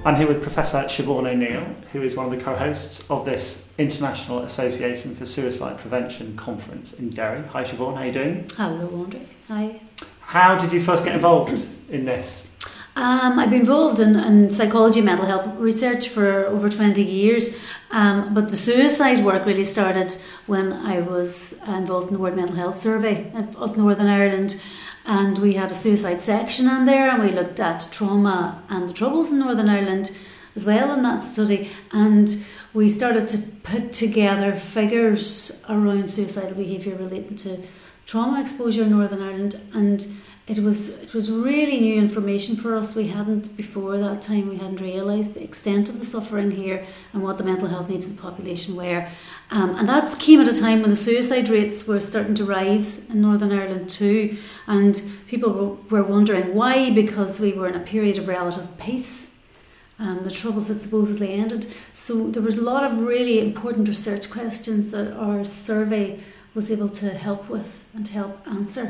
I'm here with Professor Siobhan O'Neill, who is one of the co-hosts of this International Association for Suicide Prevention conference in Derry. Hi Siobhan, how are you doing? Hello Andre, hi. How did you first get involved in this? I've been involved in psychology and mental health research for over 20 years, but the suicide work really started when I was involved in the World Mental Health Survey of Northern Ireland, and we had a suicide section in there, and we looked at trauma and the troubles in Northern Ireland as well in that study, and we started to put together figures around suicidal behaviour relating to trauma exposure in Northern Ireland, and it was really new information for us. We hadn't realised the extent of the suffering here and what the mental health needs of the population were. And that came at a time when the suicide rates were starting to rise in Northern Ireland too. And people were wondering why, because we were in a period of relative peace. The troubles had supposedly ended. So there was a lot of really important research questions that our survey was able to help with and to help answer.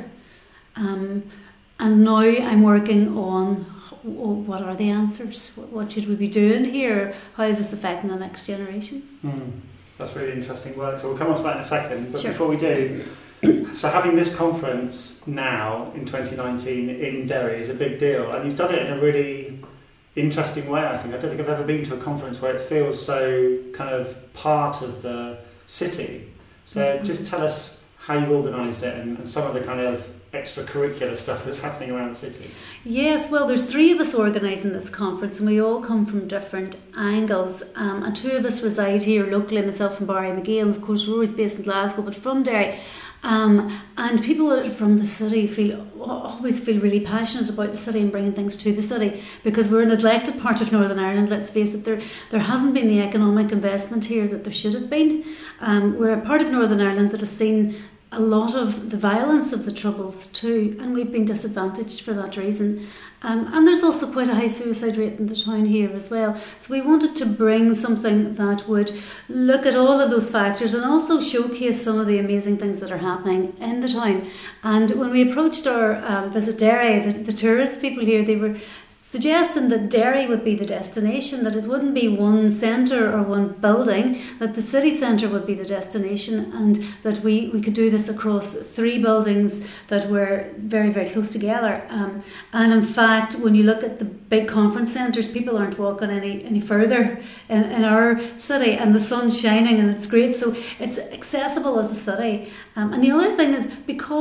And now I'm working on what are the answers? What should we be doing here? How is this affecting the next generation? That's really interesting work. So we'll come on to that in a second. But Sure. Before we do, so having this conference now in 2019 in Derry is a big deal. And you've done it in a really interesting way, I think. I don't think I've ever been to a conference where it feels so kind of part of the city. So just tell us how you've organised it and some of the kind of extracurricular stuff that's happening around the city. Yes, well, there's 3 of us organising this conference, and we all come from different angles. And 2 of us reside here locally, myself and Barry McGill. Of course, Rory's based in Glasgow, but from Derry. And people from the city always feel really passionate about the city and bringing things to the city, because we're a neglected part of Northern Ireland. Let's face it, there hasn't been the economic investment here that there should have been. We're a part of Northern Ireland that has seen a lot of the violence of the troubles too, and we've been disadvantaged for that reason. And there's also quite a high suicide rate in the town here as well. So we wanted to bring something that would look at all of those factors and also showcase some of the amazing things that are happening in the town. And when we approached our Visit Derry, the tourist people here, they were suggesting that Derry would be the destination, that it wouldn't be one centre or one building, that the city centre would be the destination, and that we could do this across 3 buildings that were very, very close together. And in fact, when you look at the big conference centres, people aren't walking any further in our city, and the sun's shining and it's great, so it's accessible as a city. And the other thing is,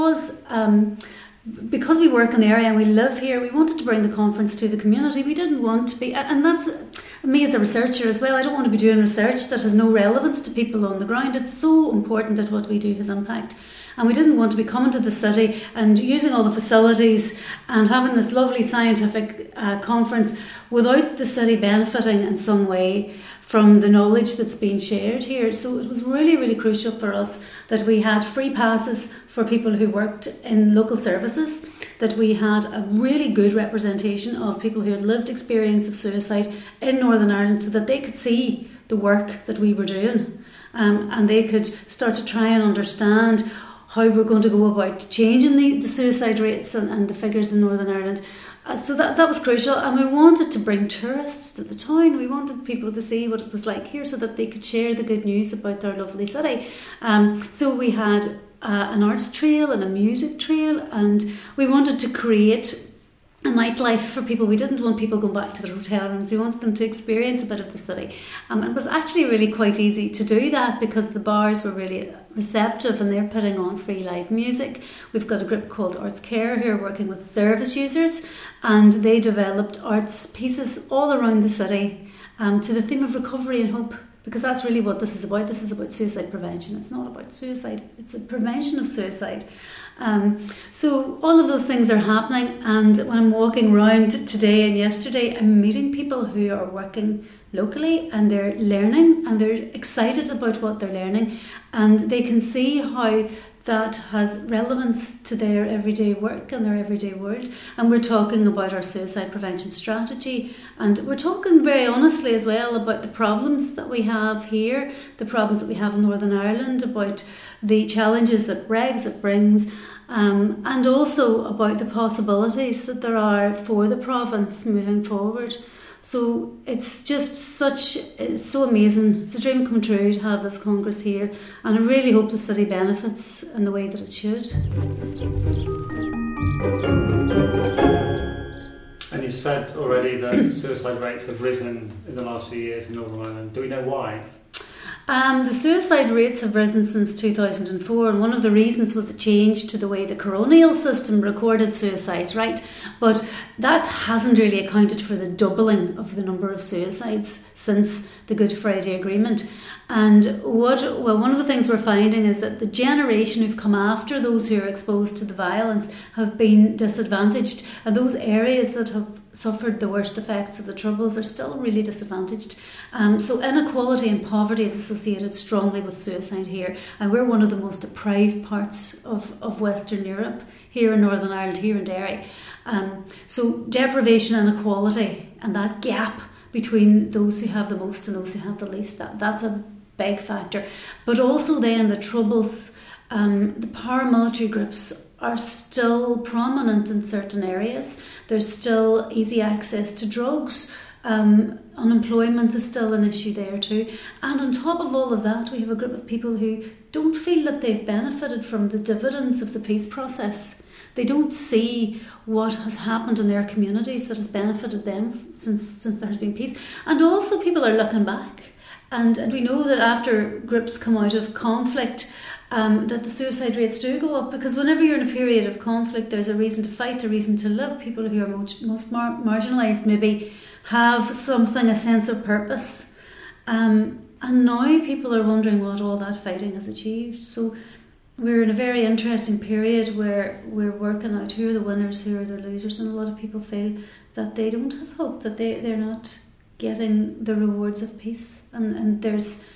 because we work in the area and we live here, we wanted to bring the conference to the community. We didn't want to be, and that's me as a researcher as well, I don't want to be doing research that has no relevance to people on the ground. It's so important that what we do has impact. And we didn't want to be coming to the city and using all the facilities and having this lovely scientific conference without the city benefiting in some way from the knowledge that's being shared here. So it was really, really crucial for us that we had free passes for people who worked in local services, that we had a really good representation of people who had lived experience of suicide in Northern Ireland, so that they could see the work that we were doing, and they could start to try and understand how we're going to go about changing the suicide rates and the figures in Northern Ireland. So that was crucial, and we wanted to bring tourists to the town. We wanted people to see what it was like here so that they could share the good news about our lovely city. So we had an arts trail and a music trail, and we wanted to create a nightlife for people. We didn't want people going back to their hotel rooms. We wanted them to experience a bit of the city. It was actually really quite easy to do that because the bars were really receptive and they're putting on free live music. We've got a group called Arts Care who are working with service users, and they developed arts pieces all around the city to the theme of recovery and hope, because that's really what this is about. This is about suicide prevention. It's not about suicide. It's a prevention of suicide. So all of those things are happening, and when I'm walking around today and yesterday, I'm meeting people who are working locally and they're learning and they're excited about what they're learning, and they can see how that has relevance to their everyday work and their everyday world. And we're talking about our suicide prevention strategy, and we're talking very honestly as well about the problems that we have here, the problems that we have in Northern Ireland, about the challenges that Brexit brings, and also about the possibilities that there are for the province moving forward. So it's so amazing. It's a dream come true to have this Congress here, and I really hope the city benefits in the way that it should. And you said already that suicide rates have risen in the last few years in Northern Ireland. Do we know why? The suicide rates have risen since 2004, and one of the reasons was the change to the way the coronial system recorded suicides, right? But that hasn't really accounted for the doubling of the number of suicides since the Good Friday Agreement. And one of the things we're finding is that the generation who've come after those who are exposed to the violence have been disadvantaged, and those areas that have suffered the worst effects of the Troubles are still really disadvantaged. So inequality and poverty is associated strongly with suicide here, and we're one of the most deprived parts of Western Europe, here in Northern Ireland, here in Derry. So deprivation and inequality, and that gap between those who have the most and those who have the least, that's a big factor. But also then the Troubles, the paramilitary groups are still prominent in certain areas. There's still easy access to drugs. Unemployment is still an issue there too. And on top of all of that, we have a group of people who don't feel that they've benefited from the dividends of the peace process. They don't see what has happened in their communities that has benefited them since there has been peace. And also people are looking back. And we know that after groups come out of conflict, that the suicide rates do go up, because whenever you're in a period of conflict, there's a reason to fight, a reason to live. People who are most marginalised maybe have something, a sense of purpose. And now people are wondering what all that fighting has achieved. So we're in a very interesting period where we're working out who are the winners, who are the losers, and a lot of people feel that they don't have hope, that they're not getting the rewards of peace. And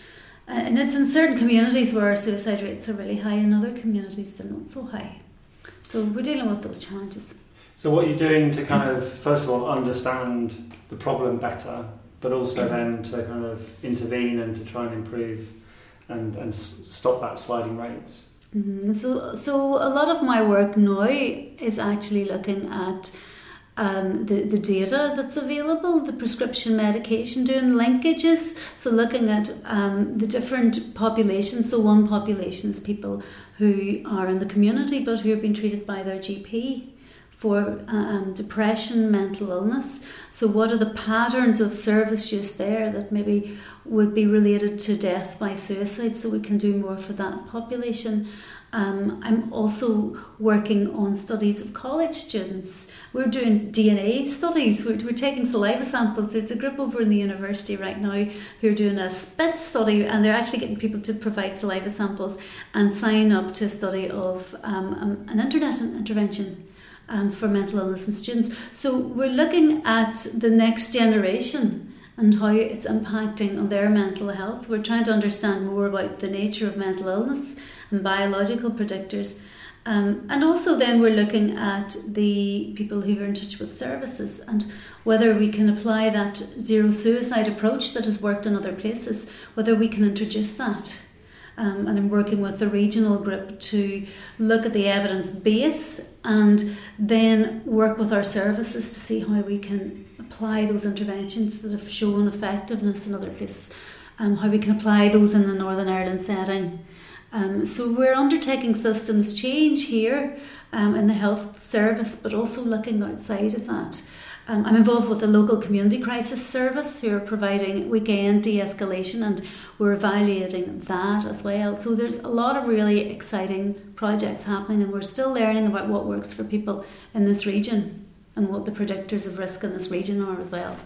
it's in certain communities where suicide rates are really high, in other communities they're not so high. So we're dealing with those challenges. So what you're doing to kind of, first of all, understand the problem better, but also then to kind of intervene and to try and improve and stop that sliding rates? Mm-hmm. So a lot of my work now is actually looking at the data that's available, the prescription medication, doing linkages, so looking at the different populations. So one population is people who are in the community but who have been treated by their GP for depression, mental illness. So what are the patterns of service use there that maybe would be related to death by suicide, so we can do more for that population. I'm also working on studies of college students. We're doing DNA studies. We're taking saliva samples. There's a group over in the university right now who are doing a spit study, and they're actually getting people to provide saliva samples and sign up to a study of an internet intervention for mental illness in students. So we're looking at the next generation and how it's impacting on their mental health. We're trying to understand more about the nature of mental illness and biological predictors. And also then we're looking at the people who are in touch with services and whether we can apply that zero suicide approach that has worked in other places, whether we can introduce that. And I'm working with the regional group to look at the evidence base and then work with our services to see how we can apply those interventions that have shown effectiveness in other places, how we can apply those in the Northern Ireland setting. So we're undertaking systems change here in the health service, but also looking outside of that. I'm involved with the local community crisis service who are providing weekend de-escalation, and we're evaluating that as well. So there's a lot of really exciting projects happening, and we're still learning about what works for people in this region and what the predictors of risk in this region are as well.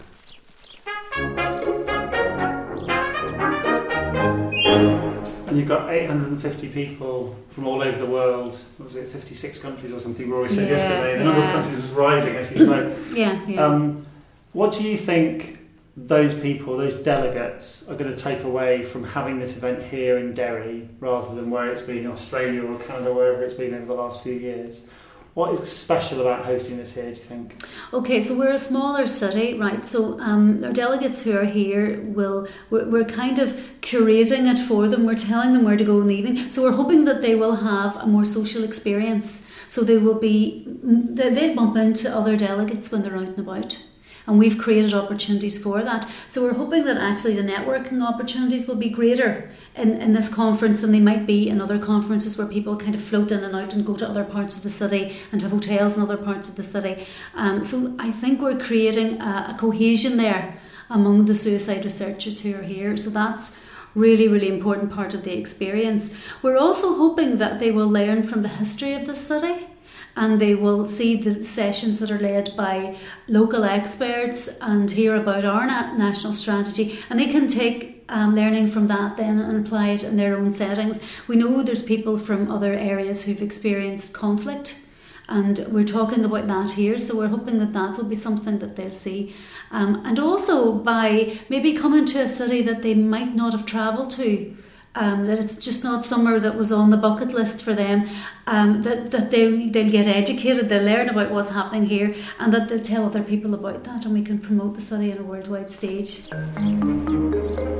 And you've got 850 people from all over the world. What was it, 56 countries or something? Rory said yesterday. The number of countries was rising as he spoke. What do you think those people, those delegates, are going to take away from having this event here in Derry rather than where it's been in Australia or Canada, wherever it's been over the last few years? What is special about hosting this here, do you think? Okay, so we're a smaller city, right? So our delegates who are here we're kind of curating it for them. We're telling them where to go in the evening. So we're hoping that they will have a more social experience. So they bump into other delegates when they're out and about. And we've created opportunities for that. So we're hoping that actually the networking opportunities will be greater in this conference than they might be in other conferences where people kind of float in and out and go to other parts of the city and have hotels in other parts of the city. So I think we're creating a cohesion there among the suicide researchers who are here. So that's really, really important part of the experience. We're also hoping that they will learn from the history of the city, and they will see the sessions that are led by local experts and hear about our national strategy, and they can take learning from that then and apply it in their own settings. We know there's people from other areas who've experienced conflict, and we're talking about that here, so we're hoping that that will be something that they'll see. And also by maybe coming to a city that they might not have travelled to, that it's just not somewhere that was on the bucket list for them, that they'll get educated, they'll learn about what's happening here, and that they'll tell other people about that, and we can promote the city on a worldwide stage.